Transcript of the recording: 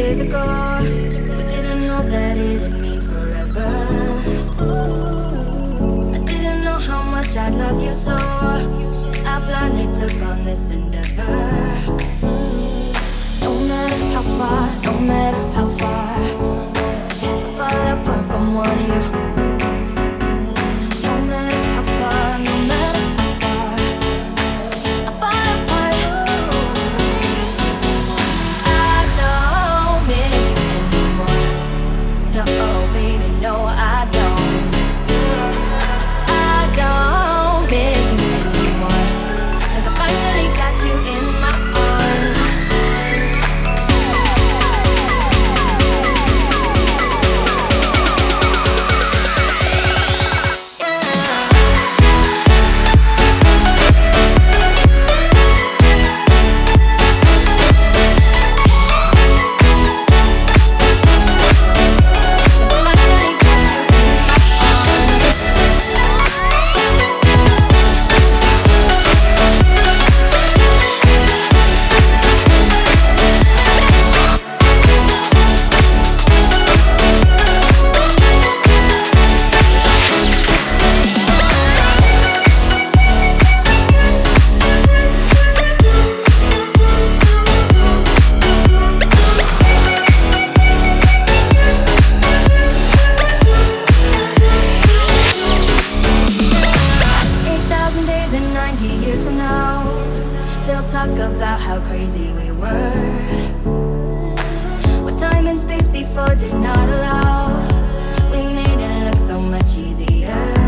years ago, we didn't know that it'd mean forever. I didn't know how much I'd love you, so I blindly took on this endeavor. No matter how far, no matter how far, I fall apart from one of you. No matter how far, no matter how far, I fall apart. I don't miss you anymore. No, baby, no, I don't. I don't miss you anymore, 'cause I finally got you in my arms. Years from now, they'll talk about how crazy we were. What time and space before did not allow. We made it look so much easier.